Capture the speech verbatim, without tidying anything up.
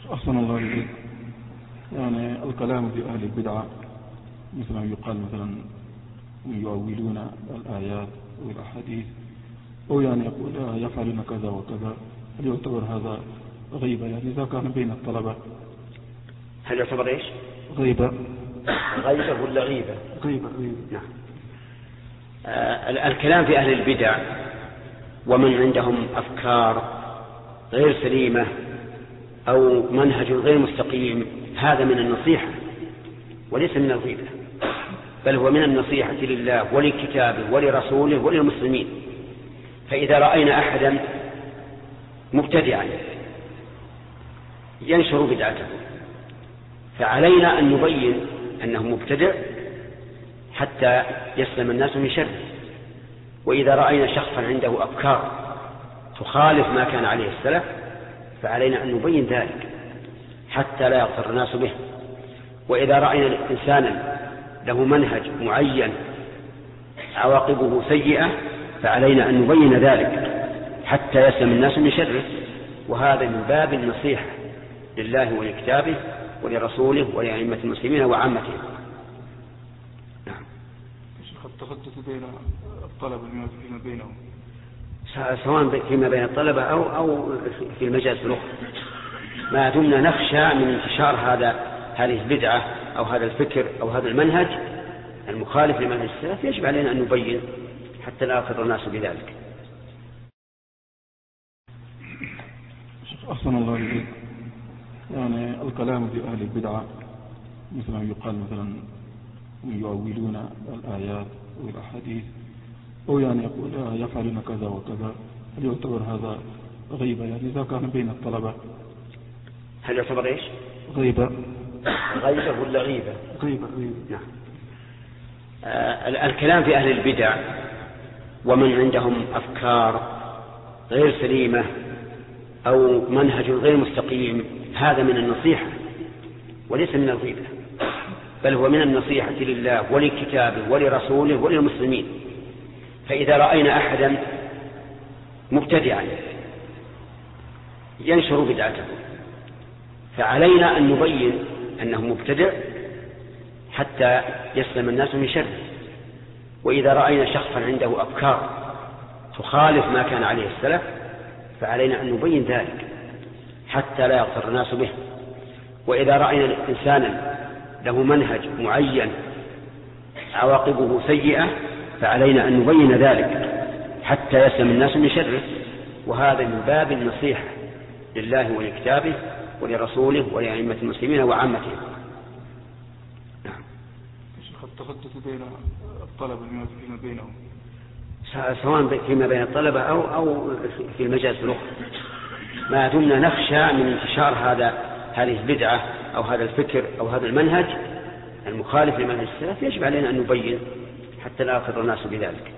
أحسن الله إليك. يعني الكلام في أهل البدعة مثل ما يقال مثلا يؤولون الآيات والأحاديث أو يعني يقول يفعلون كذا وكذا، هل يعتبر هذا غيبة يعني إذا كان بين الطلبة؟ هل يعتبر إيش؟ غيبة. غيبة ولا غيبة؟ غيبة غيبة. نعم. آه الكلام في أهل البدع ومن عندهم أفكار غير سليمة أو منهج غير مستقيم هذا من النصيحة وليس من الغيبة، بل هو من النصيحة لله ولكتابه ولرسوله وللمسلمين. فإذا رأينا أحدا مبتدعا ينشر بدعته فعلينا أن نبين أنه مبتدع حتى يسلم الناس من شره. وإذا رأينا شخصا عنده أفكار تخالف ما كان عليه السلف فعلينا أن نبين ذلك حتى لا يغتر الناس به. وإذا رأينا إنسانا له منهج معين عواقبه سيئة فعلينا أن نبين ذلك حتى يسلم الناس من شره. وهذا من باب النصيحة لله ولكتابه ولرسوله ولأئمة المسلمين وعامتهم. نعم. شيخ التحدث بين الطلبة فيما بينهم سواء فيما بين الطلبة أو أو في المجالس الأخرى، ما دمنا نخشى من انتشار هذا هذه البدعة أو هذا الفكر أو هذا المنهج المخالف لمنهج السلف يجب علينا أن نبين حتى لا يغتر الناس بذلك. شيخ أحسن الله إليك. يعني الكلام في أهل البدعة مثل ما يقال مثلا يؤولون الآيات والأحاديث أو يعني يقول يفعلون كذا وكذا، هل يعتبر هذا غيبة يعني إذا كان بين الطلبة؟ هل يعتبر إيش؟ غيبة. غيبة ولا غيبة؟ غيبة غيبة. نعم. آه الكلام في أهل البدع ومن عندهم أفكار غير سليمة أو منهج غير مستقيم هذا من النصيحة وليس من الغيبة، بل هو من النصيحة لله ولكتابه ولرسوله وللمسلمين. فإذا رأينا أحدا مبتدعا ينشر بدعته فعلينا أن نبين أنه مبتدع حتى يسلم الناس من شره. وإذا رأينا شخصا عنده أفكار تخالف ما كان عليه السلف فعلينا أن نبين ذلك حتى لا يغتر الناس به. وإذا رأينا إنسانا له منهج معين عواقبه سيئة فعلينا أن نبين ذلك حتى يسلم الناس من شره. وهذا من باب النصيحة لله ولكتابه ولرسوله ولأئمة المسلمين وعامتهم. نعم. شيخ التحدث بين الطلبة فيما بينهم سواء فيما بين الطلبة أو أو في المجالس الأخرى، ما دمنا نخشى من انتشار هذا هذه البدعة أو هذا الفكر أو هذا المنهج المخالف لمنهج السلف يجب علينا أن نبين حتى لا يغتر الناس بذلك.